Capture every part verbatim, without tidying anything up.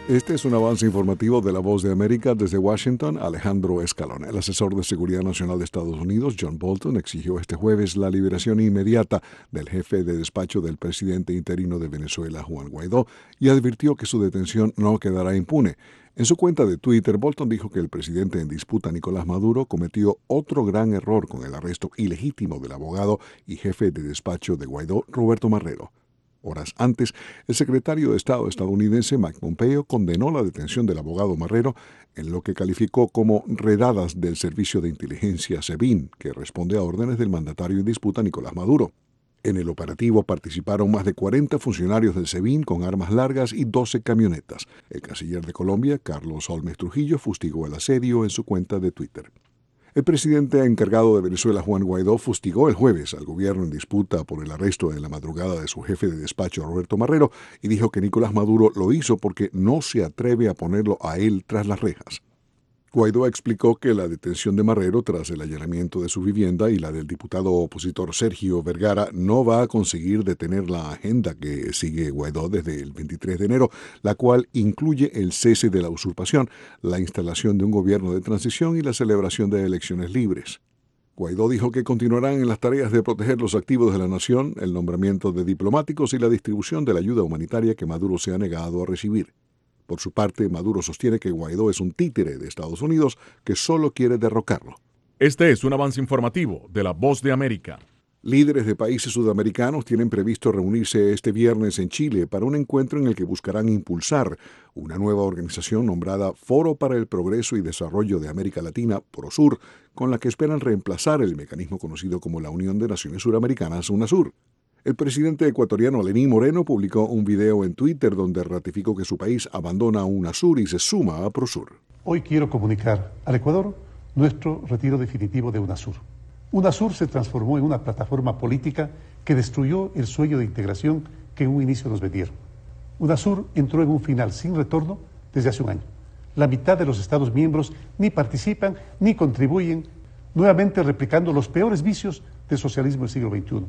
Este es un avance informativo de La Voz de América desde Washington. Alejandro Escalona. El asesor de Seguridad Nacional de Estados Unidos, John Bolton, exigió este jueves la liberación inmediata del jefe de despacho del presidente interino de Venezuela, Juan Guaidó, y advirtió que su detención no quedará impune. En su cuenta de Twitter, Bolton dijo que el presidente en disputa, Nicolás Maduro, cometió otro gran error con el arresto ilegítimo del abogado y jefe de despacho de Guaidó, Roberto Marrero. Horas antes, el secretario de Estado estadounidense Mike Pompeo condenó la detención del abogado Marrero en lo que calificó como redadas del servicio de inteligencia SEBIN, que responde a órdenes del mandatario en disputa Nicolás Maduro. En el operativo participaron más de cuarenta funcionarios del SEBIN con armas largas y doce camionetas. El canciller de Colombia, Carlos Holmes Trujillo, fustigó el asedio en su cuenta de Twitter. El presidente encargado de Venezuela, Juan Guaidó, fustigó el jueves al gobierno en disputa por el arresto en la madrugada de su jefe de despacho, Roberto Marrero, y dijo que Nicolás Maduro lo hizo porque no se atreve a ponerlo a él tras las rejas. Guaidó explicó que la detención de Marrero tras el allanamiento de su vivienda y la del diputado opositor Sergio Vergara no va a conseguir detener la agenda que sigue Guaidó desde el veintitrés de enero, la cual incluye el cese de la usurpación, la instalación de un gobierno de transición y la celebración de elecciones libres. Guaidó dijo que continuarán en las tareas de proteger los activos de la nación, el nombramiento de diplomáticos y la distribución de la ayuda humanitaria que Maduro se ha negado a recibir. Por su parte, Maduro sostiene que Guaidó es un títere de Estados Unidos que solo quiere derrocarlo. Este es un avance informativo de La Voz de América. Líderes de países sudamericanos tienen previsto reunirse este viernes en Chile para un encuentro en el que buscarán impulsar una nueva organización nombrada Foro para el Progreso y Desarrollo de América Latina, PROSUR, con la que esperan reemplazar el mecanismo conocido como la Unión de Naciones Suramericanas, UNASUR. El presidente ecuatoriano Lenín Moreno publicó un video en Twitter donde ratificó que su país abandona UNASUR y se suma a PROSUR. Hoy quiero comunicar al Ecuador nuestro retiro definitivo de UNASUR. UNASUR se transformó en una plataforma política que destruyó el sueño de integración que en un inicio nos vendieron. UNASUR entró en un final sin retorno desde hace un año. La mitad de los Estados miembros ni participan ni contribuyen, nuevamente replicando los peores vicios del socialismo del siglo veintiuno.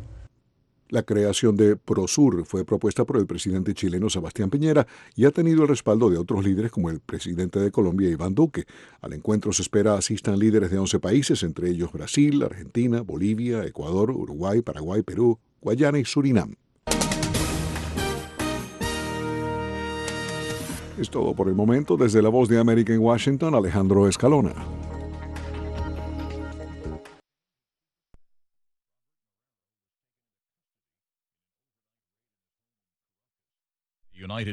La creación de PROSUR fue propuesta por el presidente chileno Sebastián Piñera y ha tenido el respaldo de otros líderes como el presidente de Colombia, Iván Duque. Al encuentro se espera asistan líderes de once países, entre ellos Brasil, Argentina, Bolivia, Ecuador, Uruguay, Paraguay, Perú, Guayana y Surinam. Es todo por el momento. Desde La Voz de América en Washington, Alejandro Escalona.